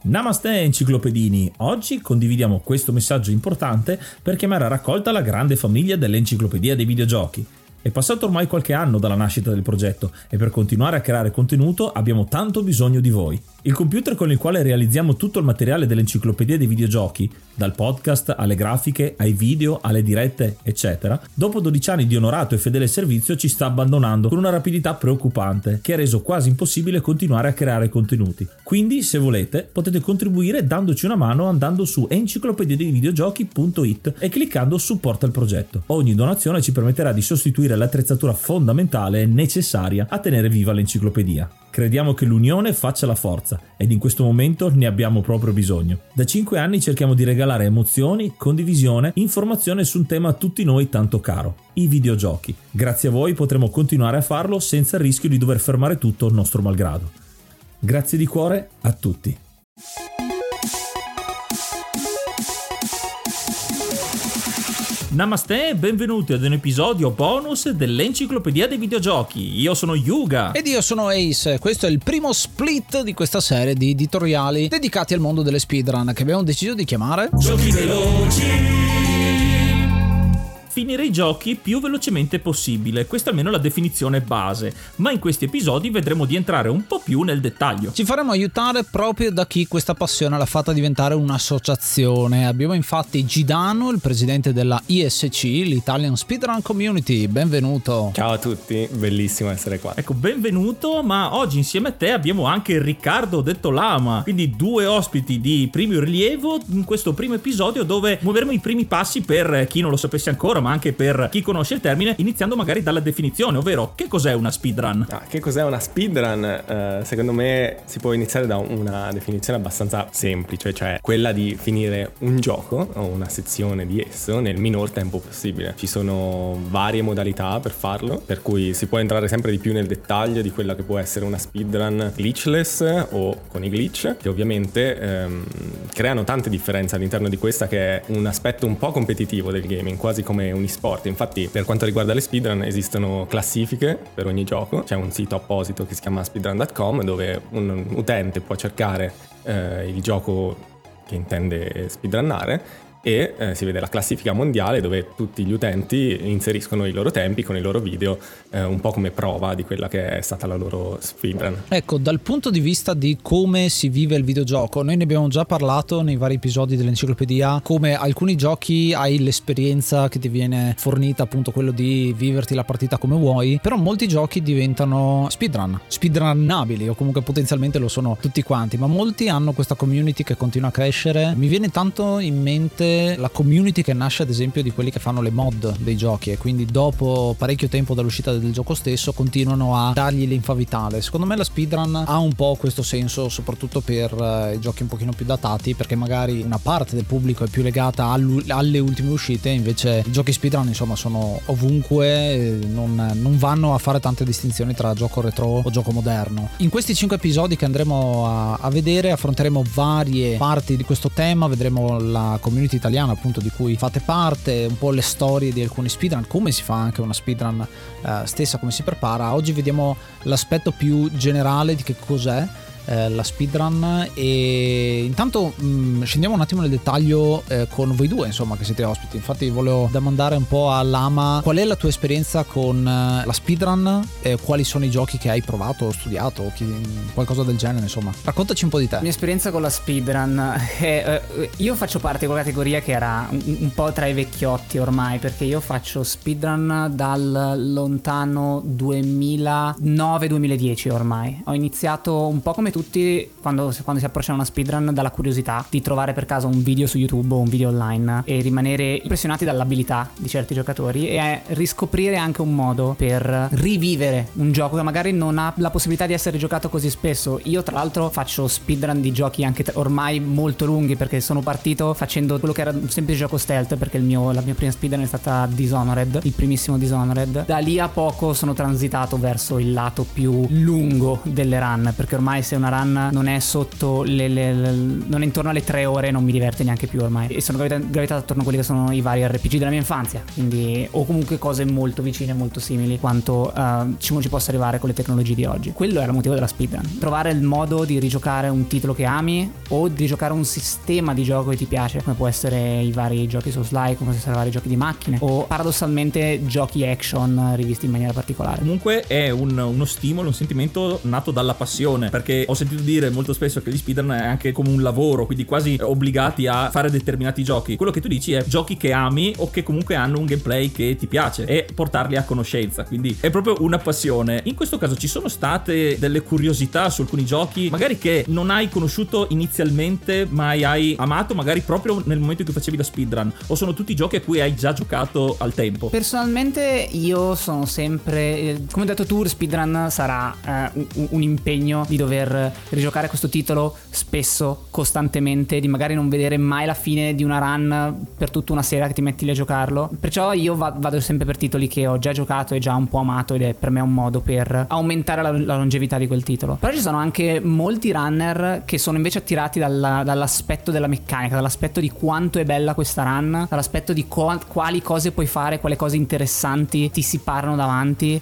Namaste enciclopedini, oggi condividiamo questo messaggio importante per chiamare a raccolta la grande famiglia dell'enciclopedia dei videogiochi. È passato ormai qualche anno dalla nascita del progetto e per continuare a creare contenuto abbiamo tanto bisogno di voi. Il computer con il quale realizziamo tutto il materiale dell'enciclopedia dei videogiochi, dal podcast alle grafiche, ai video, alle dirette, eccetera, dopo 12 anni di onorato e fedele servizio ci sta abbandonando con una rapidità preoccupante che ha reso quasi impossibile continuare a creare contenuti. Quindi, se volete, potete contribuire dandoci una mano andando su enciclopediadeivideogiochi.it e cliccando supporta il progetto. Ogni donazione ci permetterà di sostituire l'attrezzatura fondamentale e necessaria a tenere viva l'enciclopedia. Crediamo che l'unione faccia la forza ed in questo momento ne abbiamo proprio bisogno. Da 5 anni cerchiamo di regalare emozioni, condivisione, informazione su un tema a tutti noi tanto caro, i videogiochi. Grazie a voi potremo continuare a farlo senza il rischio di dover fermare tutto nostro malgrado. Grazie di cuore a tutti. Namaste e benvenuti ad un episodio bonus dell'enciclopedia dei videogiochi. Io sono Yuga. Ed io sono Ace. Questo è il primo split di questa serie di editoriali dedicati al mondo delle speedrun che abbiamo deciso di chiamare Giochi veloci. Finire i giochi più velocemente possibile, questa almeno è la definizione base, ma in questi episodi vedremo di entrare un po' più nel dettaglio. Ci faremo aiutare proprio da chi questa passione l'ha fatta diventare un'associazione. Abbiamo infatti Gidano, il presidente della ISC, l'Italian Speedrun Community. Benvenuto. Ciao a tutti, bellissimo essere qua. Ecco, benvenuto, ma oggi insieme a te abbiamo anche Riccardo detto Lama, quindi 2 ospiti di primo rilievo in questo primo episodio dove muoveremo i primi passi per chi non lo sapesse ancora, ma anche per chi conosce il termine, iniziando magari dalla definizione, ovvero che cos'è una speedrun? Che cos'è una speedrun? Secondo me si può iniziare da una definizione abbastanza semplice, cioè quella di finire un gioco o una sezione di esso nel minor tempo possibile. Ci sono varie modalità per farlo, per cui si può entrare sempre di più nel dettaglio di quella che può essere una speedrun glitchless o con i glitch, che ovviamente creano tante differenze all'interno di questa, che è un aspetto un po' competitivo del gaming, quasi come un e-sport. Infatti, per quanto riguarda le speedrun esistono classifiche per ogni gioco, c'è un sito apposito che si chiama speedrun.com dove un utente può cercare il gioco che intende speedrunnare e si vede la classifica mondiale dove tutti gli utenti inseriscono i loro tempi con i loro video, un po' come prova di quella che è stata la loro speedrun. Ecco, dal punto di vista di come si vive il videogioco, noi ne abbiamo già parlato nei vari episodi dell'enciclopedia, come alcuni giochi hai l'esperienza che ti viene fornita, appunto quello di viverti la partita come vuoi, però molti giochi diventano speedrunnabili o comunque potenzialmente lo sono tutti quanti, ma molti hanno questa community che continua a crescere. Mi viene tanto in mente la community che nasce ad esempio di quelli che fanno le mod dei giochi e quindi dopo parecchio tempo dall'uscita del gioco stesso continuano a dargli l'infa vitale. Secondo me la speedrun ha un po' questo senso, soprattutto per i giochi un pochino più datati, perché magari una parte del pubblico è più legata alle ultime uscite, invece i giochi speedrun insomma sono ovunque, non vanno a fare tante distinzioni tra gioco retro o gioco moderno. In questi 5 episodi che andremo a vedere affronteremo varie parti di questo tema, vedremo la community italiana appunto di cui fate parte, un po' le storie di alcuni speedrun, come si fa anche una speedrun stessa, come si prepara. Oggi vediamo l'aspetto più generale di che cos'è la speedrun e intanto scendiamo un attimo nel dettaglio con voi due, insomma, che siete ospiti. Infatti volevo domandare un po' a Lama qual è la tua esperienza con la speedrun, quali sono i giochi che hai provato o studiato, qualcosa del genere, insomma. Raccontaci un po' di te. La mia esperienza con la speedrun io faccio parte di quella categoria che era un po' tra i vecchiotti ormai, perché io faccio speedrun dal lontano 2009-2010 ormai. Ho iniziato un po' come tutti quando si approccia a una speedrun dalla curiosità di trovare per caso un video su YouTube o un video online e rimanere impressionati dall'abilità di certi giocatori e riscoprire anche un modo per rivivere un gioco che magari non ha la possibilità di essere giocato così spesso. Io tra l'altro faccio speedrun di giochi anche ormai molto lunghi, perché sono partito facendo quello che era un semplice gioco stealth, perché la mia prima speedrun è stata Dishonored, il primissimo Dishonored. Da lì a poco sono transitato verso il lato più lungo delle run, perché ormai se una run non è sotto non è intorno alle 3 ore, non mi diverte neanche più ormai, e sono gravitato attorno a quelli che sono i vari RPG della mia infanzia, quindi o comunque cose molto vicine, molto simili quanto ci possa arrivare con le tecnologie di oggi. Quello è il motivo della speedrun: trovare il modo di rigiocare un titolo che ami o di giocare un sistema di gioco che ti piace, come può essere i vari giochi Souls-like, come possono essere i vari giochi di macchine o paradossalmente giochi action rivisti in maniera particolare. Comunque è uno stimolo, un sentimento nato dalla passione, perché ho sentito dire molto spesso che gli speedrun è anche come un lavoro, quindi quasi obbligati a fare determinati giochi. Quello che tu dici è giochi che ami o che comunque hanno un gameplay che ti piace e portarli a conoscenza, quindi è proprio una passione. In questo caso ci sono state delle curiosità su alcuni giochi magari che non hai conosciuto inizialmente ma hai amato magari proprio nel momento in cui facevi la speedrun, o sono tutti giochi a cui hai già giocato al tempo? Personalmente io sono sempre, come hai detto tu, speedrun sarà un impegno di dover rigiocare questo titolo spesso, costantemente, di magari non vedere mai la fine di una run per tutta una sera che ti metti lì a giocarlo. Perciò io vado sempre per titoli che ho già giocato e già un po' amato, ed è per me un modo per aumentare la longevità di quel titolo. Però ci sono anche molti runner che sono invece attirati dall'aspetto della meccanica, dall'aspetto di quanto è bella questa run, dall'aspetto di quali cose puoi fare, quali cose interessanti ti si parlano davanti.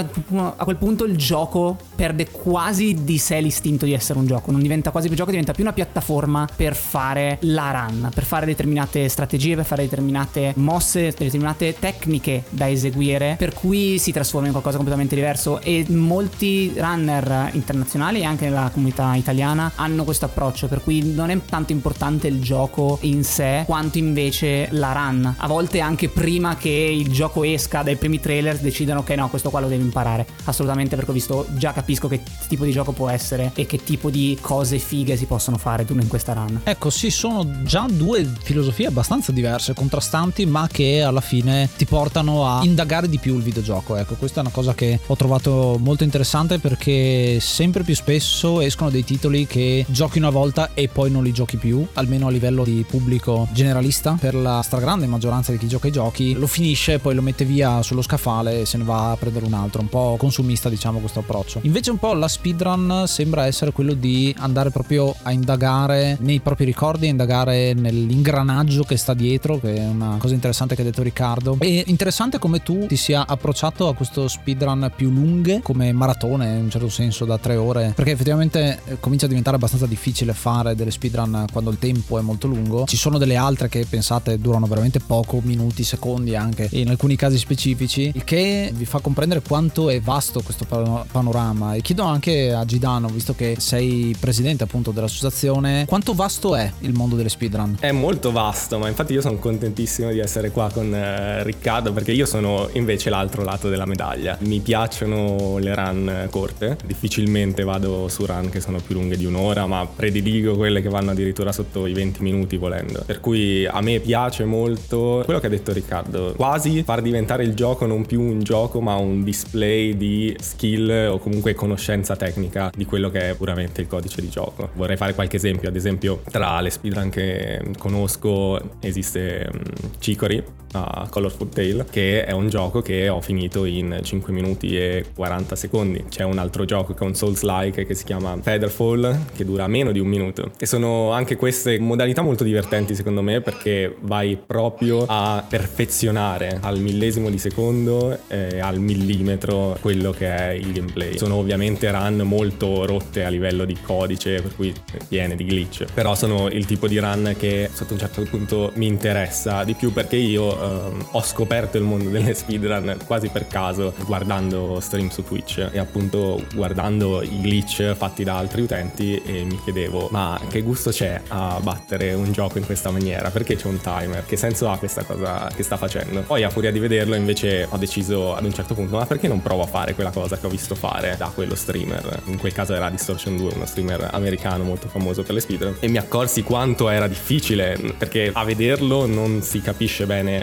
A quel punto il gioco perde quasi di sé l'istinto di essere un gioco, non diventa quasi più gioco, diventa più una piattaforma per fare la run, per fare determinate strategie, per fare determinate mosse, determinate tecniche da eseguire, per cui si trasforma in qualcosa completamente diverso. E molti runner internazionali e anche nella comunità italiana hanno questo approccio, per cui non è tanto importante il gioco in sé quanto invece la run. A volte anche prima che il gioco esca, dai primi trailer decidono che no, questo qua lo devi imparare assolutamente, perché ho visto, già capisco che tipo di gioco può essere e che tipo di cose fighe si possono fare in questa run. Ecco, sì, sono già due filosofie abbastanza diverse, contrastanti, ma che alla fine ti portano a indagare di più il videogioco. Ecco, questa è una cosa che ho trovato molto interessante, perché sempre più spesso escono dei titoli che giochi una volta e poi non li giochi più, almeno a livello di pubblico generalista. Per la stragrande maggioranza di chi gioca ai giochi lo finisce, poi lo mette via sullo scaffale e se ne va a prendere un altro, un po' consumista, diciamo, questo approccio. Invece un po' la speedrun sembra essere quello di andare proprio a indagare nei propri ricordi, a indagare nell'ingranaggio che sta dietro, che è una cosa interessante che ha detto Riccardo. E interessante come tu ti sia approcciato a questo speedrun più lunghe, come maratone in un certo senso da 3 ore, perché effettivamente comincia a diventare abbastanza difficile fare delle speedrun quando il tempo è molto lungo. Ci sono delle altre che pensate durano veramente poco, minuti, secondi anche, in alcuni casi specifici, il che vi fa comprendere quanto è vasto questo panorama. E chiedo anche a Gidano, visto che sei presidente appunto dell'associazione, quanto vasto è il mondo delle speedrun? È molto vasto, ma infatti io sono contentissimo di essere qua con Riccardo, perché io sono invece l'altro lato della medaglia. Mi piacciono le run corte, difficilmente vado su run che sono più lunghe di un'ora, ma prediligo quelle che vanno addirittura sotto i 20 minuti volendo. Per cui a me piace molto quello che ha detto Riccardo, quasi far diventare il gioco non più un gioco ma un display di skill o comunque conoscenza tecnica di quello che è puramente il codice di gioco. Vorrei fare qualche esempio. Ad esempio, tra le speedrun che conosco esiste Chicory, Colorful Tale, che è un gioco che ho finito in 5 minuti e 40 secondi. C'è un altro gioco che è un Souls-like che si chiama Featherfall, che dura meno di un minuto. E sono anche queste modalità molto divertenti secondo me, perché vai proprio a perfezionare al millesimo di secondo al millimetro quello che è il gameplay. Sono ovviamente run molto rotte a livello di codice, per cui piene di glitch, però sono il tipo di run che sotto un certo punto mi interessa di più, perché io ho scoperto il mondo delle speedrun quasi per caso guardando stream su Twitch e appunto guardando i glitch fatti da altri utenti, e mi chiedevo: ma che gusto c'è a battere un gioco in questa maniera? Perché c'è un timer? Che senso ha questa cosa che sta facendo? Poi a furia di vederlo invece ho deciso ad un certo punto: ma perché non provo a fare quella cosa che ho visto fare da quello streamer? In quel caso era Distortion 2, uno streamer americano molto famoso per le speedrun, e mi accorsi quanto era difficile, perché a vederlo non si capisce bene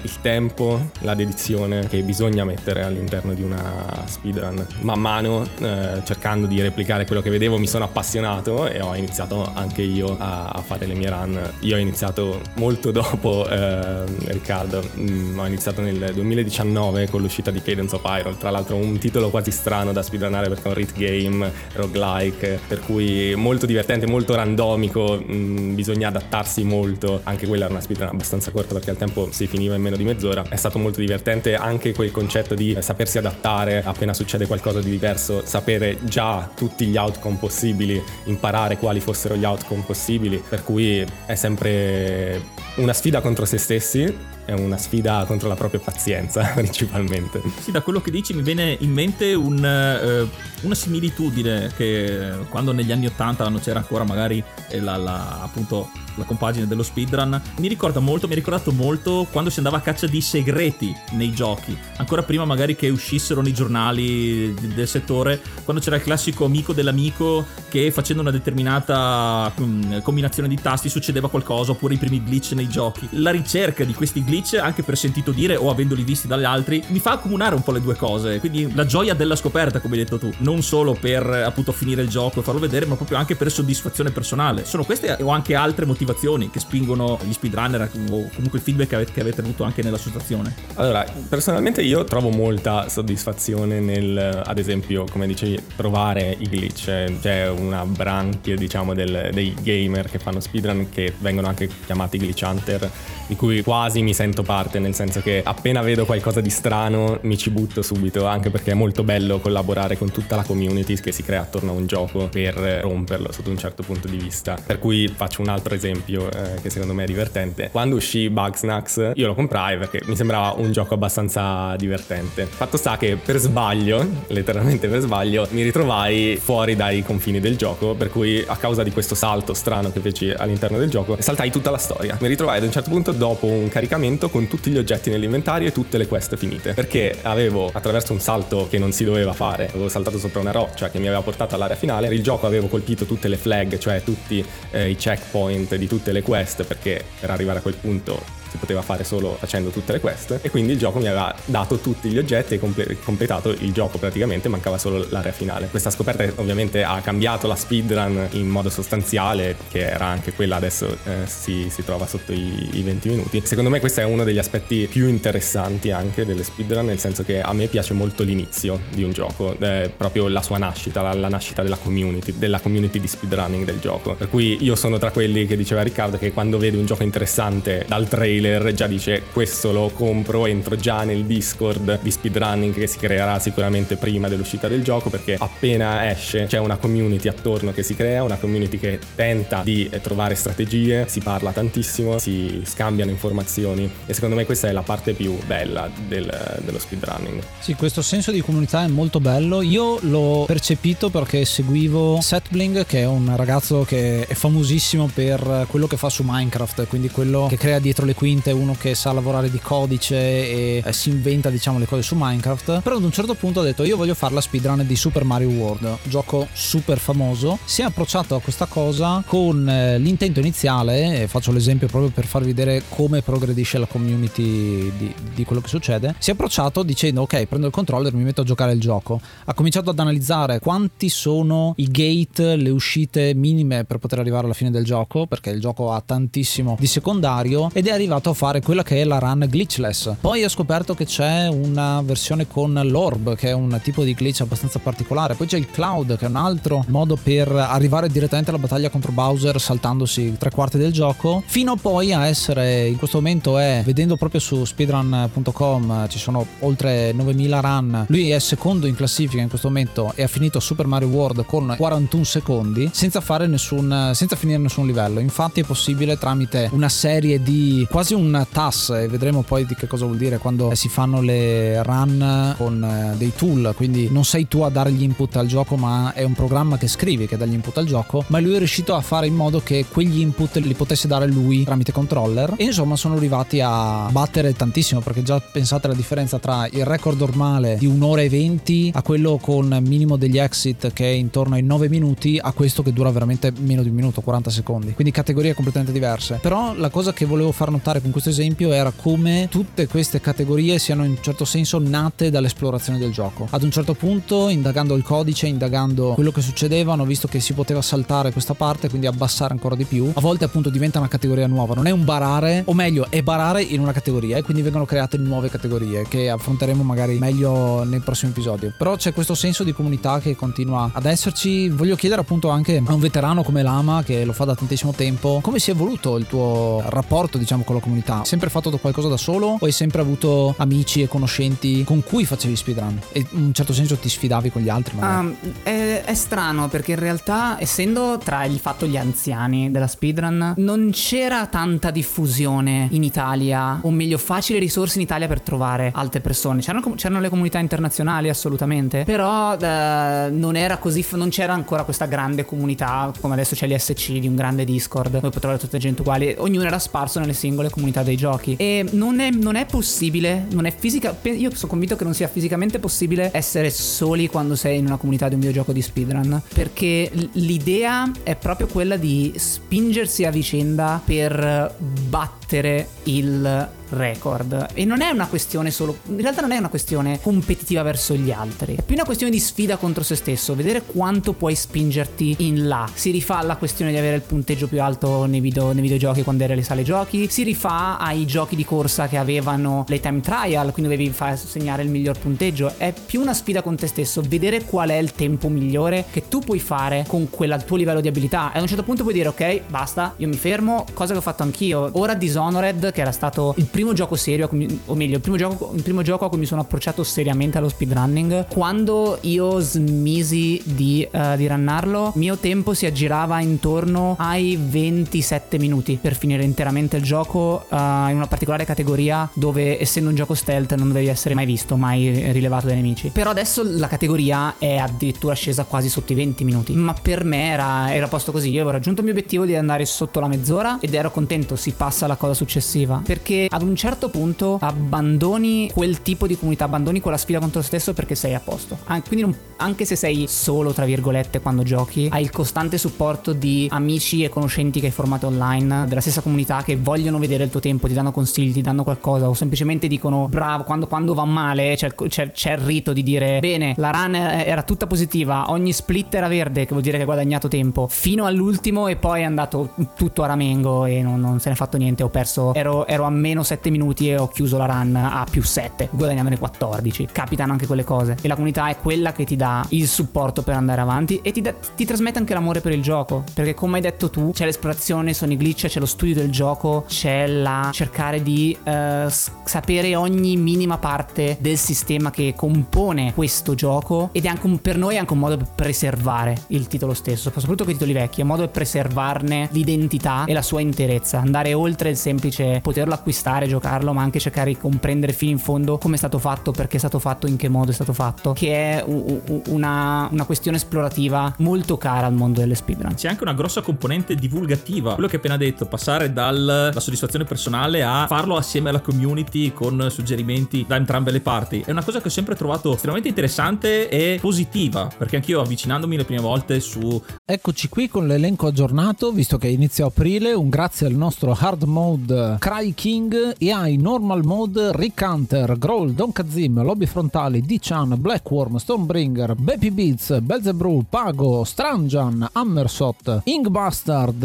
il tempo, la dedizione che bisogna mettere all'interno di una speedrun. Man mano, cercando di replicare quello che vedevo, mi sono appassionato e ho iniziato anche io a fare le mie run. Io ho iniziato molto dopo Riccardo, ho iniziato nel 2019 con l'uscita di Cadence of Hyrule, tra l'altro un titolo quasi strano da speedrunnare perché è un rhythm game, roguelike, per cui molto divertente, molto randomico, bisogna adattarsi molto. Anche quella era una speedrun abbastanza corta perché al tempo si finiva in meno di mezz'ora. È stato molto divertente anche quel concetto di sapersi adattare appena succede qualcosa di diverso, sapere già tutti gli outcome possibili, imparare quali fossero gli outcome possibili, per cui è sempre una sfida contro se stessi, è una sfida contro la propria pazienza principalmente. Sì, da quello che dici mi viene in mente una similitudine che quando negli anni 80 non c'era ancora magari appunto la compagine dello speedrun, mi ha ricordato molto quando si andava a caccia di segreti nei giochi, ancora prima magari che uscissero nei giornali del settore, quando c'era il classico amico dell'amico che facendo una determinata combinazione di tasti succedeva qualcosa, oppure i primi glitch nei giochi. La ricerca di questi glitch, anche per sentito dire o avendoli visti dagli altri, mi fa accomunare un po' le due cose, quindi la gioia della scoperta, come hai detto tu, non solo per appunto finire il gioco e farlo vedere, ma proprio anche per soddisfazione personale. Sono queste o anche altre motivazioni che spingono gli speedrunner, o comunque il feedback che avete avuto anche nell'associazione? Allora, personalmente io trovo molta soddisfazione nel, ad esempio, come dicevi, provare i glitch. C'è una branchia, diciamo, dei gamer che fanno speedrun che vengono anche chiamati glitch hunter, di cui quasi mi sento parte, nel senso che appena vedo qualcosa di strano mi ci butto subito, anche perché è molto bello collaborare con tutta la community che si crea attorno a un gioco per romperlo sotto un certo punto di vista. Per cui faccio un altro esempio che secondo me è divertente. Quando uscì Bugsnax io lo comprai perché mi sembrava un gioco abbastanza divertente. Fatto sta che per sbaglio, letteralmente per sbaglio, mi ritrovai fuori dai confini del gioco, per cui a causa di questo salto strano che feci all'interno del gioco saltai tutta la storia. Mi ritrovai ad un certo punto dopo un caricamento con tutti gli oggetti nell'inventario e tutte le quest finite, perché avevo, attraverso un salto che non si doveva fare, avevo saltato sopra una roccia che mi aveva portato all'area finale. Per il gioco avevo colpito tutte le flag, cioè tutti i checkpoint di tutte le quest, perché per arrivare a quel punto si poteva fare solo facendo tutte le quest, e quindi il gioco mi aveva dato tutti gli oggetti e completato il gioco praticamente, mancava solo l'area finale. Questa scoperta ovviamente ha cambiato la speedrun in modo sostanziale, che era anche quella adesso si trova sotto i 20 minuti. Secondo me questo è uno degli aspetti più interessanti anche delle speedrun, nel senso che a me piace molto l'inizio di un gioco, proprio la sua nascita, la nascita della community di speedrunning del gioco, per cui io sono tra quelli che diceva Riccardo che quando vede un gioco interessante dal trailer già dice questo lo compro, entro già nel Discord di speedrunning che si creerà sicuramente prima dell'uscita del gioco, perché appena esce c'è una community attorno che si crea, una community che tenta di trovare strategie, si parla tantissimo, si scambiano informazioni, e secondo me questa è la parte più bella dello speedrunning. Sì, questo senso di comunità è molto bello. Io l'ho percepito perché seguivo Setbling, che è un ragazzo che è famosissimo per quello che fa su Minecraft, quindi quello che crea dietro le quinte, uno che sa lavorare di codice e si inventa, diciamo, le cose su Minecraft. Però ad un certo punto ha detto io voglio fare la speedrun di Super Mario World, gioco super famoso. Si è approcciato a questa cosa con l'intento iniziale, e faccio l'esempio proprio per farvi vedere come progredisce la community di quello che succede. Si è approcciato dicendo ok, prendo il controller, mi metto a giocare il gioco. Ha cominciato ad analizzare quanti sono i gate, le uscite minime per poter arrivare alla fine del gioco, perché il gioco ha tantissimo di secondario, ed è arrivato a fare quella che è la run glitchless. Poi ha scoperto che c'è una versione con l'orb, che è un tipo di glitch abbastanza particolare. Poi c'è il cloud, che è un altro modo per arrivare direttamente alla battaglia contro Bowser saltandosi 3/4 del gioco, fino poi a essere, in questo momento vedendo proprio su speedrun.com ci sono oltre 9000 run, lui è secondo in classifica in questo momento e ha finito Super Mario World con 41 secondi senza finire nessun livello. Infatti è possibile tramite una serie di quasi un TAS, e vedremo poi di che cosa vuol dire quando si fanno le run con dei tool, quindi non sei tu a dare gli input al gioco, ma è un programma che scrivi che dà gli input al gioco, ma lui è riuscito a fare in modo che quegli input li potesse dare lui tramite controller, e insomma sono arrivati a battere tantissimo, perché già pensate alla differenza tra il record normale di 1 ora e 20 a quello con minimo degli exit che è intorno ai 9 minuti a questo che dura veramente meno di un minuto, 40 secondi, quindi categorie completamente diverse. Però la cosa che volevo far notare fare con questo esempio era come tutte queste categorie siano in un certo senso nate dall'esplorazione del gioco. Ad un certo punto, indagando il codice, indagando quello che succedeva, hanno visto che si poteva saltare questa parte, quindi abbassare ancora di più. A volte appunto diventa una categoria nuova, non è un barare, o meglio è barare in una categoria, e quindi vengono create nuove categorie che affronteremo magari meglio nel prossimo episodio. Però c'è questo senso di comunità che continua ad esserci. Voglio chiedere appunto anche a un veterano come Lama, che lo fa da tantissimo tempo, come si è evoluto il tuo rapporto, diciamo, con la comunità? Hai sempre fatto qualcosa da solo o hai sempre avuto amici e conoscenti con cui facevi speedrun e in un certo senso ti sfidavi con gli altri magari? È strano, perché in realtà, essendo tra il fatto gli anziani della speedrun, non c'era tanta diffusione in Italia, o meglio facile risorse in Italia per trovare altre persone. C'erano le comunità internazionali assolutamente, però non era così, non c'era ancora questa grande comunità come adesso c'è l'ISC di un grande Discord dove puoi trovare tutta gente uguale. Ognuno era sparso nelle singole comunità dei giochi, e non è possibile, non è fisica. Io sono convinto che non sia fisicamente possibile essere soli quando sei in una comunità di un videogioco di speedrun, perché l'idea è proprio quella di spingersi a vicenda per battere il record. E non è una questione solo, in realtà non è una questione competitiva verso gli altri, è più una questione di sfida contro se stesso, vedere quanto puoi spingerti in là. Si rifà alla questione di avere il punteggio più alto nei videogiochi quando eri alle sale giochi, si rifà ai giochi di corsa che avevano le time trial, quindi dovevi far segnare il miglior punteggio. È più una sfida con te stesso, vedere qual è il tempo migliore che tu puoi fare con il tuo livello di abilità, e a un certo punto puoi dire ok, basta, io mi fermo, cosa che ho fatto anch'io. Ora Dishonored, che era stato il primo gioco serio, o meglio il primo gioco a cui mi sono approcciato seriamente allo speedrunning, quando io smisi di runnarlo, il mio tempo si aggirava intorno ai 27 minuti per finire interamente il gioco, in una particolare categoria dove, essendo un gioco stealth, non dovevi essere mai visto, mai rilevato dai nemici. Però adesso la categoria è addirittura scesa quasi sotto i 20 minuti, ma per me era posto così. Io avevo raggiunto il mio obiettivo di andare sotto la mezz'ora ed ero contento, si passa alla cosa successiva, perché ad un certo punto abbandoni quel tipo di comunità, abbandoni quella sfida contro te stesso, perché sei a posto. Quindi anche se sei solo, tra virgolette, quando giochi, hai il costante supporto di amici e conoscenti che hai formato online, della stessa comunità, che vogliono vedere il tuo tempo, ti danno consigli, ti danno qualcosa, o semplicemente dicono bravo, quando va male c'è il rito di dire bene, la run era tutta positiva, ogni split era verde, che vuol dire che hai guadagnato tempo, fino all'ultimo, e poi è andato tutto a ramengo e non se ne è fatto niente. Ho perso, ero a meno 7 minuti e ho chiuso la run a più 7, guadagnandone 14. Capitano anche quelle cose, e la comunità è quella che ti dà il supporto per andare avanti, e ti trasmette anche l'amore per il gioco, perché come hai detto tu, c'è l'esplorazione, sono i glitch, c'è lo studio del gioco, c'è la cercare di sapere ogni minima parte del sistema che compone questo gioco, ed è anche per noi è anche un modo per preservare il titolo stesso, soprattutto con i titoli vecchi, è un modo per preservarne l'identità e la sua interezza, andare oltre il semplice poterlo acquistare, giocarlo, ma anche cercare di comprendere fino in fondo come è stato fatto, perché è stato fatto, in che modo è stato fatto, che è una questione esplorativa molto cara al mondo delle speedrun. C'è anche una grossa componente divulgativa, quello che hai appena detto, passare dalla soddisfazione personale a farlo assieme alla community con suggerimenti da entrambe le parti, è una cosa che ho sempre trovato estremamente interessante e positiva, perché anch'io, avvicinandomi le prime volte su... Eccoci qui con l'elenco aggiornato, visto che inizia aprile. Un grazie al nostro hard mode Cry King, e ai normal mode Rick Hunter, Growl, Don Kazim, Lobby Frontali, D-Chan, Blackworm, Stormbringer, Baby Beats, Belzebrew, Pago, Stranjan, Hammersot, Ingbastard,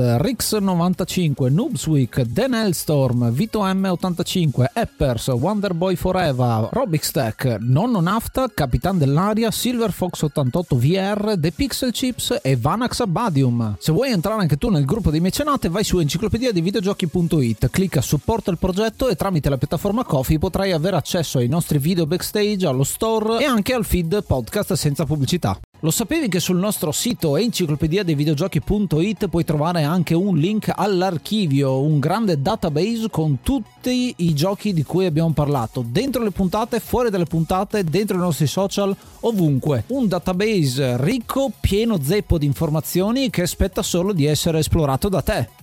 Rix95, Noobsweek, Dan Hellstorm, Vito M85, Eppers, Wonderboy Forever, Robixtech, Nonno Nafta, Capitan dell'Aria, Silver Fox 88 VR, The Pixel Chips e Vanax Abadium. Se vuoi entrare anche tu nel gruppo dei mecenate, vai su enciclopedia dei videogiochi.it, clicca supporta il progetto e tramite la piattaforma Ko-fi potrai avere accesso ai nostri video backstage, allo store e anche al feed podcast senza pubblicità. Lo sapevi che sul nostro sito enciclopedia dei videogiochi.it puoi trovare anche un link all'archivio, un grande database con tutti i giochi di cui abbiamo parlato, dentro le puntate, fuori dalle puntate, dentro i nostri social, ovunque. Un database ricco, pieno zeppo di informazioni che aspetta solo di essere esplorato da te.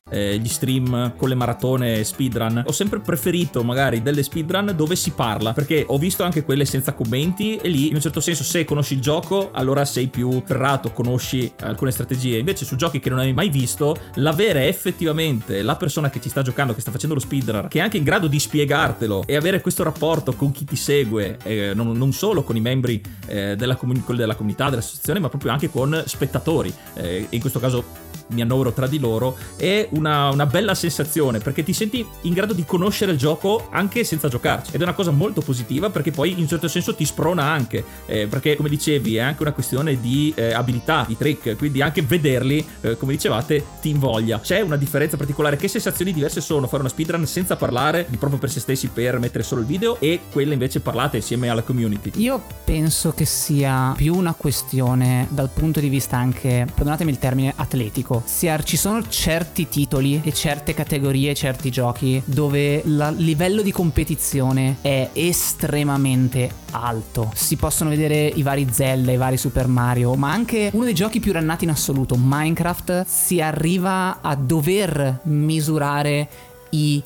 gli stream con le maratone speedrun, ho sempre preferito magari delle speedrun dove si parla, perché ho visto anche quelle senza commenti e lì in un certo senso se conosci il gioco allora sei più ferrato, conosci alcune strategie. Invece su giochi che non hai mai visto, l'avere effettivamente la persona che ci sta giocando, che sta facendo lo speedrun, che è anche in grado di spiegartelo e avere questo rapporto con chi ti segue, non solo con i membri della comunità, dell'associazione, ma proprio anche con spettatori, in questo caso mi annovero tra di loro, è una bella sensazione, perché ti senti in grado di conoscere il gioco anche senza giocarci, ed è una cosa molto positiva, perché poi in un certo senso ti sprona anche, perché come dicevi è anche una questione di abilità, di trick, quindi anche vederli, come dicevate, ti invoglia. C'è una differenza particolare? Che sensazioni diverse sono fare una speedrun senza parlare, di proprio per se stessi, per mettere solo il video, e quelle invece parlate insieme alla community? Io penso che sia più una questione dal punto di vista anche, perdonatemi il termine, atletico. Ci sono certi titoli e certe categorie, certi giochi dove il livello di competizione è estremamente alto. Si possono vedere i vari Zelda, i vari Super Mario, ma anche uno dei giochi più rannati in assoluto, Minecraft, si arriva a dover misurare i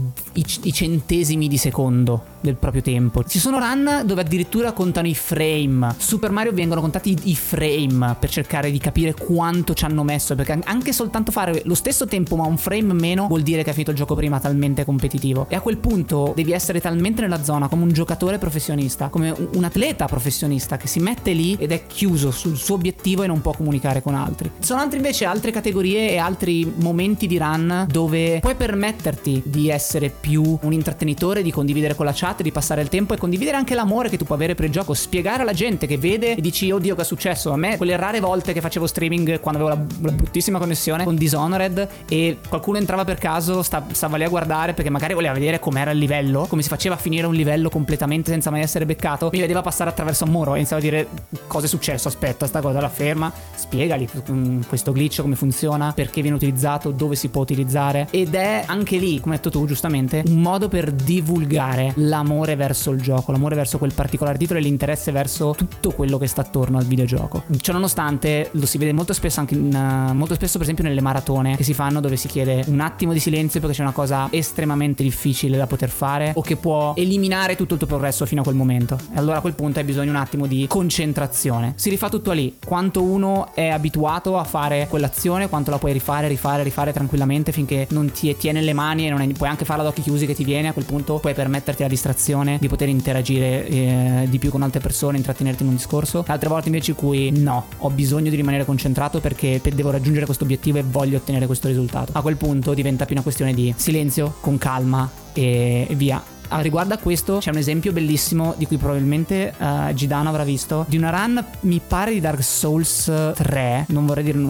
centesimi di secondo del proprio tempo. Ci sono run dove addirittura contano i frame. Super Mario vengono contati i frame per cercare di capire quanto ci hanno messo, perché anche soltanto fare lo stesso tempo ma un frame meno vuol dire che ha finito il gioco prima, talmente competitivo. E a quel punto devi essere talmente nella zona come un giocatore professionista, come un atleta professionista che si mette lì ed è chiuso sul suo obiettivo e non può comunicare con altri. Ci sono altre categorie e altri momenti di run dove puoi permetterti di essere più un intrattenitore, di condividere con la chat, di passare il tempo e condividere anche l'amore che tu puoi avere per il gioco, spiegare alla gente che vede e dici oddio che è successo. A me quelle rare volte che facevo streaming quando avevo la bruttissima connessione con Dishonored e qualcuno entrava per caso, stava lì a guardare perché magari voleva vedere com'era il livello, come si faceva a finire un livello completamente senza mai essere beccato, mi vedeva passare attraverso un muro e iniziava a dire cosa è successo, aspetta sta cosa, la ferma, spiegali questo glitch come funziona, perché viene utilizzato, dove si può utilizzare. Ed è anche lì, come hai detto tu giustamente, un modo per divulgare l'amore verso il gioco, l'amore verso quel particolare titolo e l'interesse verso tutto quello che sta attorno al videogioco. Ciononostante lo si vede molto spesso anche molto spesso per esempio nelle maratone che si fanno, dove si chiede un attimo di silenzio perché c'è una cosa estremamente difficile da poter fare o che può eliminare tutto il tuo progresso fino a quel momento, e allora a quel punto hai bisogno un attimo di concentrazione. Si rifà tutto lì, quanto uno è abituato a fare quell'azione, quanto la puoi rifare tranquillamente finché non ti tiene le mani e puoi anche farla ad occhi chiusi che ti viene. A quel punto puoi permetterti la distrazione di poter interagire di più con altre persone, intrattenerti in un discorso. Altre volte invece in cui no, ho bisogno di rimanere concentrato perché devo raggiungere questo obiettivo e voglio ottenere questo risultato. A quel punto diventa più una questione di silenzio, con calma e via. Riguardo a questo c'è un esempio bellissimo di cui probabilmente Gidano avrà visto, di una run mi pare di Dark Souls 3, non vorrei dire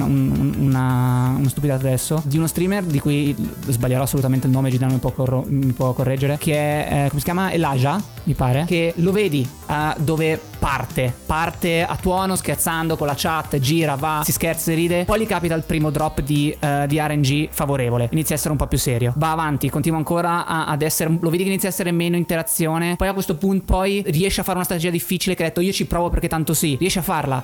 una stupidata adesso, di uno streamer di cui sbaglierò assolutamente il nome, Gidano mi può correggere, che è come si chiama, Elijah mi pare, che lo vedi dove parte a tuono scherzando con la chat, gira, va, si scherza e ride, poi gli capita il primo drop di RNG favorevole, inizia a essere un po' più serio, va avanti, continua ancora ad essere, lo vedi che inizia a essere meno interazione, poi a questo punto riesce a fare una strategia difficile che ha detto io ci provo perché tanto sì, riesce a farla,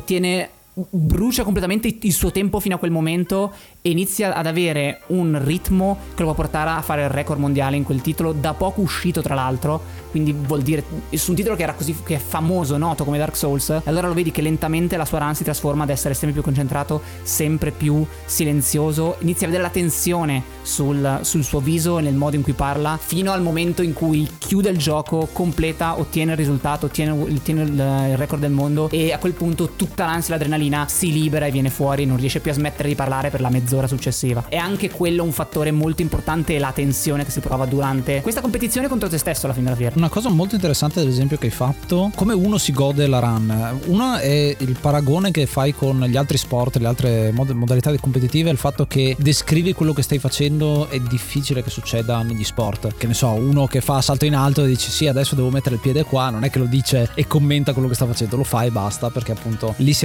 brucia completamente il suo tempo fino a quel momento e inizia ad avere un ritmo che lo può portare a fare il record mondiale in quel titolo, da poco uscito tra l'altro, quindi vuol dire su un titolo che era così, che è famoso, noto come Dark Souls. E allora lo vedi che lentamente la sua run si trasforma ad essere sempre più concentrato, sempre più silenzioso, inizia a vedere la tensione sul suo viso e nel modo in cui parla, fino al momento in cui chiude il gioco, completa, ottiene il risultato, ottiene il record del mondo, e a quel punto tutta l'ansia e l'adrenalina si libera e viene fuori, non riesce più a smettere di parlare per la mezz'ora successiva. È anche quello un fattore molto importante, la tensione che si prova durante questa competizione contro te stesso alla fine della fiera. Una cosa molto interessante dell'esempio che hai fatto, come uno si gode la run. Uno è il paragone che fai con gli altri sport, le altre modalità competitive, il fatto che descrivi quello che stai facendo è difficile che succeda negli sport. Che ne so, uno che fa salto in alto e dice sì adesso devo mettere il piede qua, non è che lo dice e commenta quello che sta facendo, lo fa e basta, perché appunto lì siamo a livello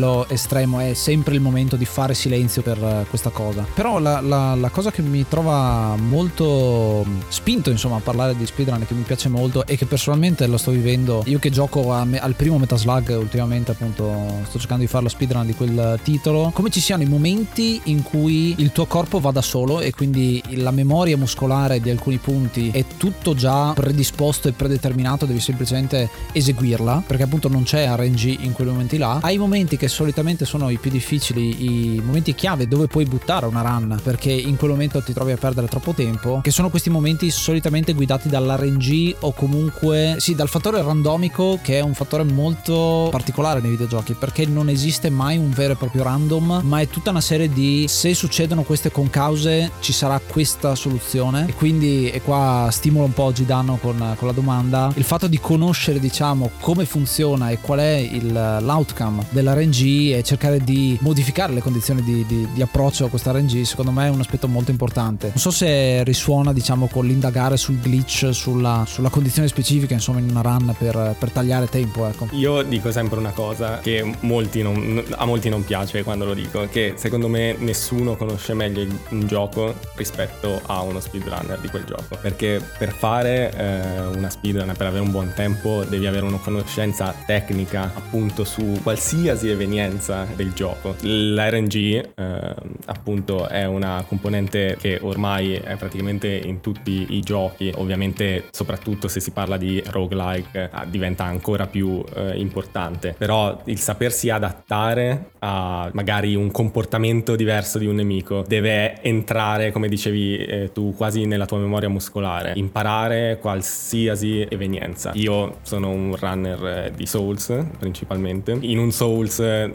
livello estremo è sempre il momento di fare silenzio per questa cosa. Però la cosa che mi trova molto spinto insomma a parlare di speedrun, che mi piace molto e che personalmente lo sto vivendo io, che gioco al primo Metaslug ultimamente, appunto sto cercando di fare lo speedrun di quel titolo, come ci siano i momenti in cui il tuo corpo va da solo e quindi la memoria muscolare di alcuni punti è tutto già predisposto e predeterminato, devi semplicemente eseguirla, perché appunto non c'è RNG in quei momenti là. Hai momenti che solitamente sono i più difficili, i momenti chiave dove puoi buttare una run perché in quel momento ti trovi a perdere troppo tempo, che sono questi momenti solitamente guidati dall'RNG o comunque sì, dal fattore randomico, che è un fattore molto particolare nei videogiochi, perché non esiste mai un vero e proprio random, ma è tutta una serie di se succedono queste concause ci sarà questa soluzione. E quindi, e qua stimolo un po' Gidano con la domanda, il fatto di conoscere diciamo come funziona e qual è l'outcome dell'RNG e cercare di modificare le condizioni di approccio a questa RNG, secondo me è un aspetto molto importante. Non so se risuona diciamo con l'indagare sul glitch, sulla condizione specifica insomma in una run per tagliare tempo, ecco. Io dico sempre una cosa che a molti non piace quando lo dico, che secondo me nessuno conosce meglio un gioco rispetto a uno speedrunner di quel gioco, perché per fare una speedrun, per avere un buon tempo, devi avere una conoscenza tecnica appunto su qualsiasi evenienza del gioco. L'RNG appunto è una componente che ormai è praticamente in tutti i giochi, ovviamente soprattutto se si parla di roguelike diventa ancora più importante, però il sapersi adattare a magari un comportamento diverso di un nemico deve entrare, come dicevi tu, quasi nella tua memoria muscolare, imparare qualsiasi evenienza. Io sono un runner di Souls principalmente. In un Souls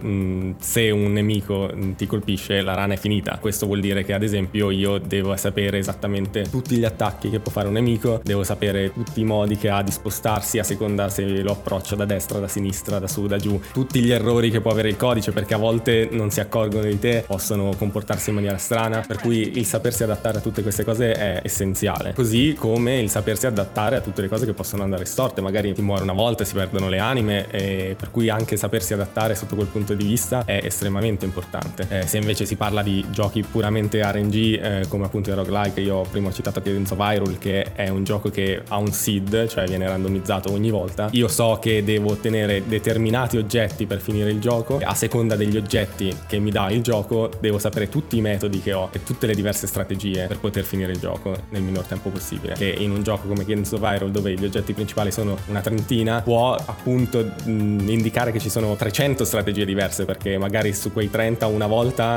se un nemico ti colpisce la run è finita. Questo vuol dire che ad esempio io devo sapere esattamente tutti gli attacchi che può fare un nemico, devo sapere tutti i modi che ha di spostarsi a seconda se lo approccio da destra, da sinistra, da su, da giù, tutti gli errori che può avere il codice, perché a volte non si accorgono di te, possono comportarsi in maniera strana, per cui il sapersi adattare a tutte queste cose è essenziale, così come il sapersi adattare a tutte le cose che possono andare storte. Magari ti muore una volta, si perdono le anime, e per cui anche sapersi adattare sotto quel punto di vista è estremamente importante. Se invece si parla di giochi puramente RNG come appunto il roguelike, io prima ho citato Cadence of Hyrule, che è un gioco che ha un seed, cioè viene randomizzato ogni volta. Io so che devo ottenere determinati oggetti per finire il gioco, a seconda degli oggetti che mi dà il gioco devo sapere tutti i metodi che ho e tutte le diverse strategie per poter finire il gioco nel minor tempo possibile. Che in un gioco come Cadence of Hyrule, dove gli oggetti principali sono una trentina, può appunto indicare che ci sono 300 strategie diverse, perché magari su quei 30 una volta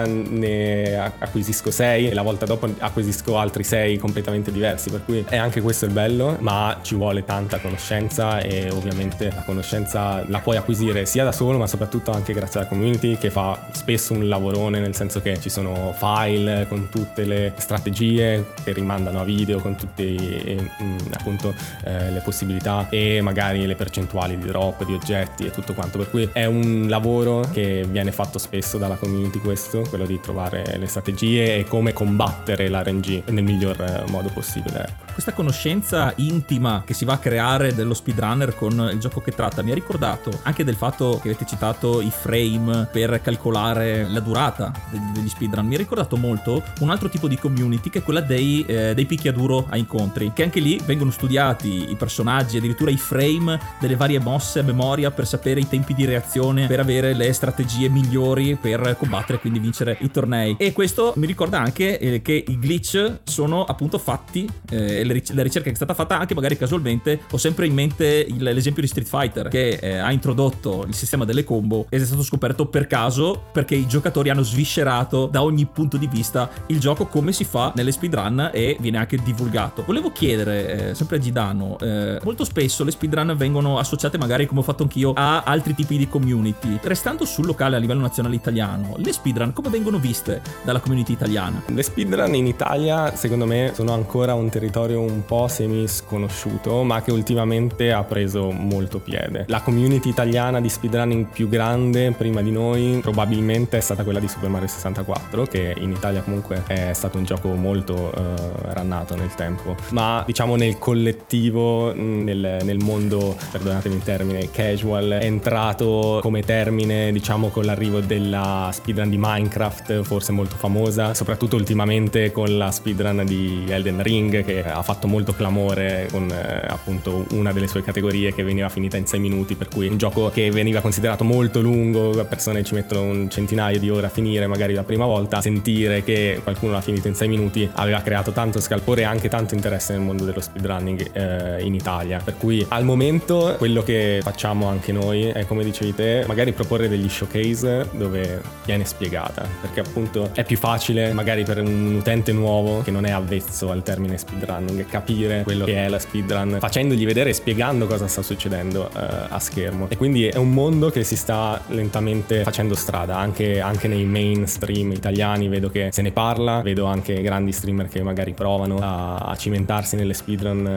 ne acquisisco 6 e la volta dopo acquisisco altri 6 completamente diversi, per cui è anche questo il bello, ma ci vuole tanta conoscenza, e ovviamente la conoscenza la puoi acquisire sia da solo ma soprattutto anche grazie alla community, che fa spesso un lavorone, nel senso che ci sono file con tutte le strategie che rimandano a video con tutte appunto le possibilità e magari le percentuali di drop di oggetti e tutto quanto, per cui è un lavoro che viene fatto spesso dalla community, questo, quello di trovare le strategie e come combattere l'RNG nel miglior modo possibile. Questa conoscenza intima che si va a creare dello speedrunner con il gioco che tratta mi ha ricordato anche del fatto che avete citato i frame per calcolare la durata degli speedrun. Mi ha ricordato molto un altro tipo di community, che è quella dei picchiaduro a incontri, che anche lì vengono studiati i personaggi, addirittura i frame delle varie mosse a memoria per sapere i tempi di reazione, per avere le strategie migliori per combattere e quindi vincere i tornei. E questo mi ricorda anche che i glitch sono appunto fatti, la ricerca che è stata fatta anche magari casualmente. Ho sempre in mente l'esempio di Street Fighter, che ha introdotto il sistema delle combo ed è stato scoperto per caso, perché i giocatori hanno sviscerato da ogni punto di vista il gioco come si fa nelle speedrun, e viene anche divulgato. Volevo chiedere sempre a Gidano, molto spesso le speedrun vengono associate, magari come ho fatto anch'io, a altri tipi di community. Restando sul locale a livello nazionale italiano, le speedrun come vengono viste dalla community italiana? Le speedrun in Italia secondo me sono ancora un territorio un po' semi sconosciuto, ma che ultimamente ha preso molto piede. La community italiana di speedrunning più grande prima di noi probabilmente è stata quella di Super Mario 64, che in Italia comunque è stato un gioco molto rannato nel tempo, ma diciamo nel collettivo, nel mondo, perdonatemi il termine, casual, è entrato come termine diciamo con l'arrivo della speedrun di Minecraft, forse molto famosa, soprattutto ultimamente con la speedrun di Elden Ring, che ha fatto molto clamore con appunto una delle sue categorie che veniva finita in 6 minuti, per cui un gioco che veniva considerato molto lungo, persone ci mettono un centinaio di ore a finire magari la prima volta, sentire che qualcuno l'ha finito in 6 minuti aveva creato tanto scalpore e anche tanto interesse nel mondo dello speedrunning in Italia. Per cui al momento quello che facciamo anche noi è, come dicevi te, magari proporre degli showcase dove viene spiegata, perché appunto è più facile magari per un utente nuovo che non è avvezzo al termine speedrunning capire quello che è la speedrun facendogli vedere e spiegando cosa sta succedendo a schermo. E quindi è un mondo che si sta lentamente facendo strada anche nei mainstream italiani. Vedo che se ne parla, vedo anche grandi streamer che magari provano a cimentarsi nelle speedrun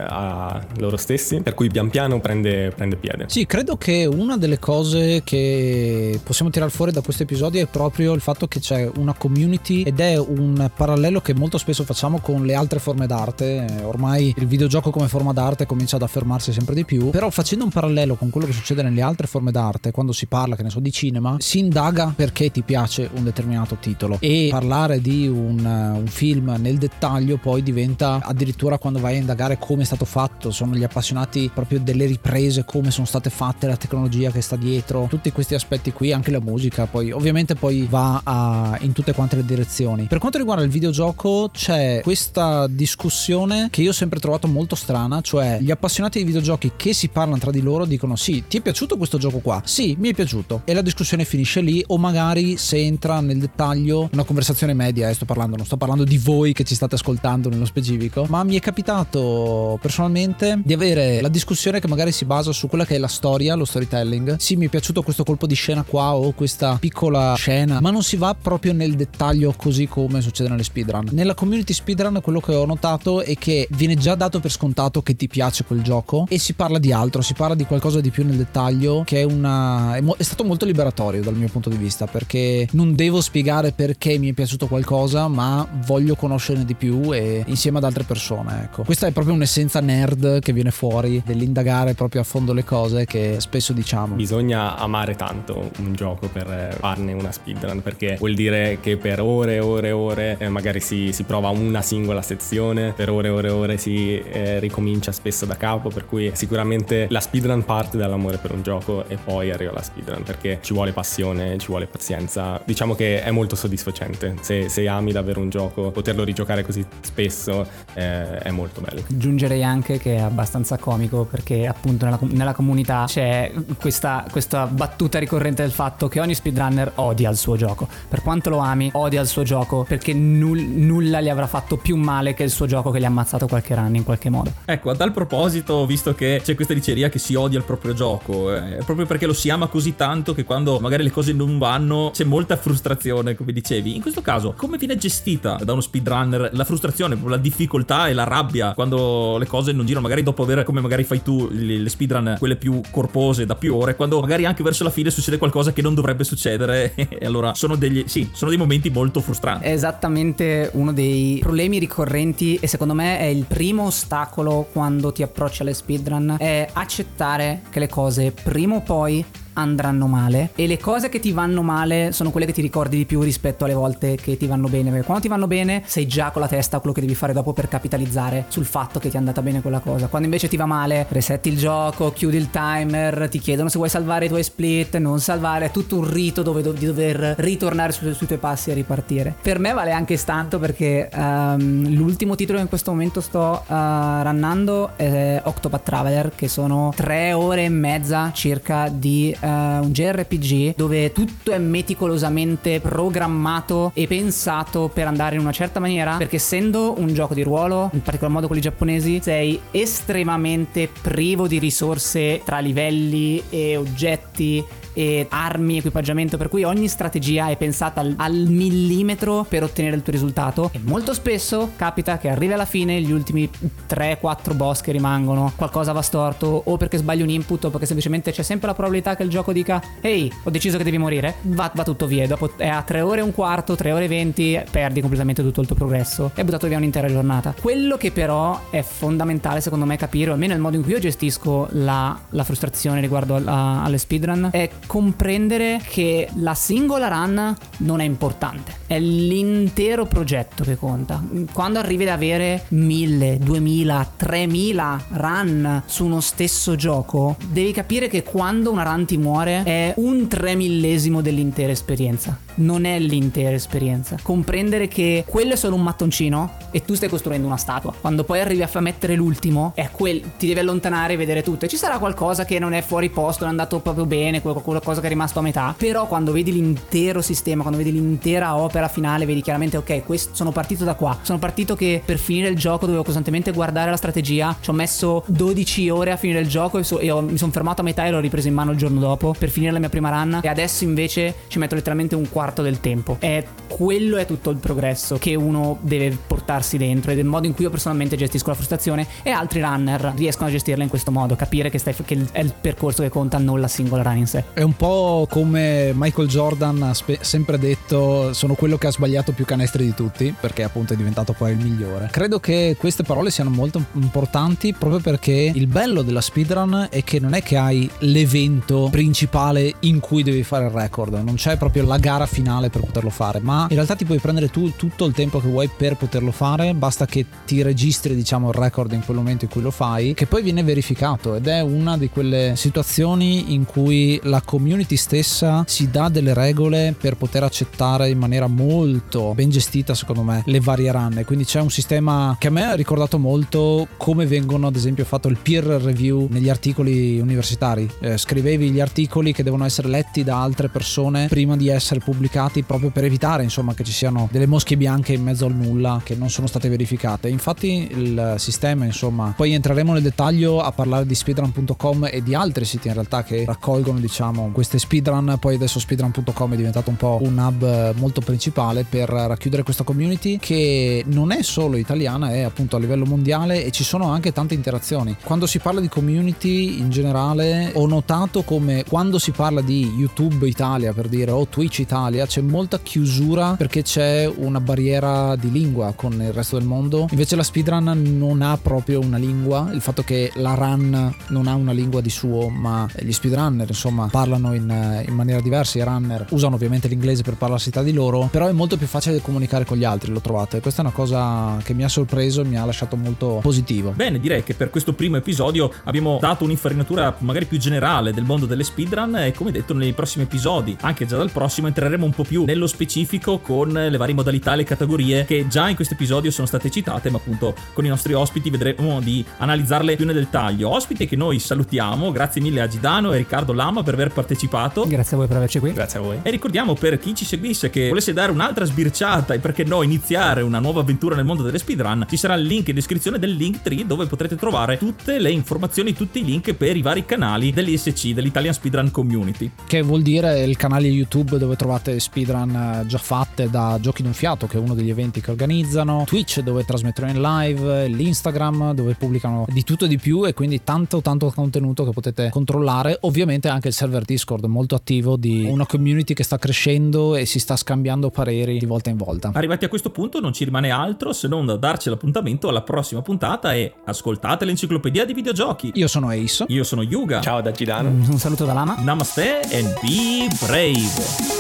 a loro stessi, per cui pian piano prende piede. Sì, credo che una delle cose che possiamo tirare fuori da questo episodio è proprio il fatto che c'è una community, ed è un parallelo che molto spesso facciamo con le altre forme d'arte. Ormai il videogioco come forma d'arte comincia ad affermarsi sempre di più, però facendo un parallelo con quello che succede nelle altre forme d'arte, quando si parla, che ne so, di cinema, si indaga perché ti piace un determinato titolo, e parlare di un film nel dettaglio poi diventa addirittura, quando vai a indagare come è stato fatto, sono gli appassionati proprio delle riprese, come sono state fatte, la tecnologia che sta dietro, tutti questi aspetti qui, anche la musica poi ovviamente poi va in tutte quante le direzioni. Per quanto riguarda il videogioco c'è questa discussione che io ho sempre trovato molto strana, cioè gli appassionati di videogiochi che si parlano tra di loro dicono: sì, ti è piaciuto questo gioco qua? Sì, mi è piaciuto, e la discussione finisce lì, o magari se entra nel dettaglio una conversazione media, non sto parlando di voi che ci state ascoltando nello specifico, ma mi è capitato personalmente di avere la discussione che magari si basa su quella che è la storia, lo storytelling. Sì, mi è piaciuto questo colpo di scena qua o questa piccola scena, ma non si va proprio nel dettaglio così come succede nelle speedrun. Nella community speedrun quello che ho notato è che viene già dato per scontato che ti piace quel gioco e si parla di altro, si parla di qualcosa di più nel dettaglio, che è stato molto liberatorio dal mio punto di vista, perché non devo spiegare perché mi è piaciuto qualcosa, ma voglio conoscerne di più e insieme ad altre persone, ecco. Questa è proprio un'essenza nerd che viene fuori dell'indagare proprio a fondo le cose, che spesso diciamo. Bisogna amare tanto un gioco per farne una speedrun, perché vuol dire che per ore e ore e ore magari si prova una singola sezione, per ore e ore e ore si ricomincia spesso da capo, per cui sicuramente la speedrun parte dall'amore per un gioco e poi arriva la speedrun, perché ci vuole passione, ci vuole pazienza. Diciamo che è molto soddisfacente se ami davvero un gioco, poterlo rigiocare così spesso è molto bello. Aggiungerei anche che è abbastanza comico, perché appunto nella comunità c'è questa battuta ricorrente del fatto che ogni speedrunner odia il suo gioco. Per quanto lo ami, odia il suo gioco, perché nulla gli avrà fatto più male che il suo gioco che gli ha ammazzato qualche run in qualche modo. Ecco, a tal proposito, visto che c'è questa diceria che si odia il proprio gioco, proprio perché lo si ama così tanto che quando magari le cose non vanno c'è molta frustrazione, come dicevi. In questo caso, come viene gestita da uno speedrunner la frustrazione, la difficoltà e la rabbia quando le cose non girano, magari dopo aver, come magari fai tu, le speedrun quelle più corpose da più ore, quando magari anche verso la fine succede qualcosa che non dovrebbe succedere e allora sono dei momenti molto frustranti. È esattamente uno dei problemi ricorrenti, e secondo me è il primo ostacolo quando ti approcci alle speedrun, è accettare che le cose prima o poi andranno male, e le cose che ti vanno male sono quelle che ti ricordi di più rispetto alle volte che ti vanno bene, perché quando ti vanno bene sei già con la testa a quello che devi fare dopo per capitalizzare sul fatto che ti è andata bene quella cosa. Quando invece ti va male, resetti il gioco, chiudi il timer, ti chiedono se vuoi salvare i tuoi split, non salvare, è tutto un rito di dover ritornare sui tuoi passi e ripartire. Per me vale anche tanto, perché l'ultimo titolo che in questo momento sto runnando è Octopath Traveler, che sono 3 ore e mezza circa di un JRPG dove tutto è meticolosamente programmato e pensato per andare in una certa maniera, perché essendo un gioco di ruolo, in particolar modo quelli giapponesi, sei estremamente privo di risorse tra livelli e oggetti e armi, equipaggiamento, per cui ogni strategia è pensata al millimetro per ottenere il tuo risultato. E molto spesso capita che arrivi alla fine, gli ultimi 3-4 boss che rimangono, qualcosa va storto, o perché sbagli un input, o perché semplicemente c'è sempre la probabilità che il gioco dica ehi, ho deciso che devi morire, va tutto via. Dopo è a 3 ore e un quarto, 3 ore e 20, perdi completamente tutto il tuo progresso e hai buttato via un'intera giornata. Quello che però è fondamentale secondo me capire, o almeno il modo in cui io gestisco la frustrazione riguardo alle speedrun, è comprendere che la singola run non è importante, è l'intero progetto che conta. Quando arrivi ad avere 1000, 2000, 3000 run su uno stesso gioco, devi capire che quando una run ti muore è un 3/1000 dell'intera esperienza, non è l'intera esperienza. Comprendere che quello è solo un mattoncino e tu stai costruendo una statua. Quando poi arrivi a mettere l'ultimo, ti devi allontanare e vedere tutto, e ci sarà qualcosa che non è fuori posto, non è andato proprio bene, qualcosa che è rimasto a metà. Però quando vedi l'intero sistema, quando vedi l'intera opera finale, vedi chiaramente ok, sono partito da qua, sono partito che per finire il gioco dovevo costantemente guardare la strategia, ci ho messo 12 ore a finire il gioco e mi sono fermato a metà e l'ho ripreso in mano il giorno dopo per finire la mia prima run, e adesso invece ci metto letteralmente un quarto del tempo. Quello è tutto il progresso che uno deve portarsi dentro, ed è il modo in cui io personalmente gestisco la frustrazione, e altri runner riescono a gestirla in questo modo, capire che è il percorso che conta, non la singola run in sé. È un po' come Michael Jordan ha sempre detto: sono quello che ha sbagliato più canestri di tutti, perché appunto è diventato poi il migliore. Credo che queste parole siano molto importanti, proprio perché il bello della speedrun è che non è che hai l'evento principale in cui devi fare il record, non c'è proprio la gara finale per poterlo fare, ma in realtà ti puoi prendere tu tutto il tempo che vuoi per poterlo fare, basta che ti registri, diciamo, il record in quel momento in cui lo fai, che poi viene verificato, ed è una di quelle situazioni in cui la community stessa si dà delle regole per poter accettare in maniera molto ben gestita, secondo me, le varie run. Quindi c'è un sistema che a me ha ricordato molto come vengono ad esempio fatto il peer review negli articoli universitari. Scrivevi gli articoli che devono essere letti da altre persone prima di essere pubblicati, proprio per evitare, insomma, che ci siano delle mosche bianche in mezzo al nulla che non sono state verificate. Infatti il sistema, insomma, poi entreremo nel dettaglio a parlare di speedrun.com e di altri siti in realtà che raccolgono, diciamo, queste speedrun. Poi adesso speedrun.com è diventato un po' un hub molto principale per racchiudere questa community, che non è solo italiana, è appunto a livello mondiale, e ci sono anche tante interazioni. Quando si parla di community in generale, ho notato come quando si parla di YouTube Italia, per dire, o Twitch Italia, c'è molta chiusura perché c'è una barriera di lingua con il resto del mondo. Invece la speedrun non ha proprio una lingua, il fatto che la run non ha una lingua di suo, ma gli speedrunner, insomma, parlano in maniera diversa. I runner usano ovviamente l'inglese per parlarsi tra di loro, però è molto più facile comunicare con gli altri, l'ho trovato, e questa è una cosa che mi ha sorpreso e mi ha lasciato molto positivo. Bene, direi che per questo primo episodio abbiamo dato un'infarinatura magari più generale del mondo delle speedrun, e come detto nei prossimi episodi, anche già dal prossimo, entreremo un po' più nello specifico con le varie modalità e le categorie che già in questo episodio sono state citate, ma appunto con i nostri ospiti vedremo di analizzarle più nel dettaglio. Ospiti che noi salutiamo, grazie mille a Gidano e Riccardo Lama per aver partecipato. Grazie a voi per averci qui. Grazie a voi. E ricordiamo, per chi ci seguisse, che volesse dare un'altra sbirciata e perché no iniziare una nuova avventura nel mondo delle speedrun, ci sarà il link in descrizione del Linktree, dove potrete trovare tutte le informazioni, tutti i link per i vari canali dell'ISC, dell'Italian Speedrun Community, che vuol dire il canale YouTube dove trovate speedrun già fatte da Giochi d'un Fiato, che è uno degli eventi che organizzano, Twitch dove trasmettono in live, l'Instagram dove pubblicano di tutto e di più, e quindi tanto contenuto che potete controllare. Ovviamente anche il server Discord molto attivo di una community che sta crescendo e si sta scambiando pareri di volta in volta. Arrivati a questo punto non ci rimane altro se non da darci l'appuntamento alla prossima puntata, e ascoltate l'enciclopedia di videogiochi. Io sono Ace. Io sono Yuga. Ciao da Gidano. Un saluto da Lama. Namaste and be brave.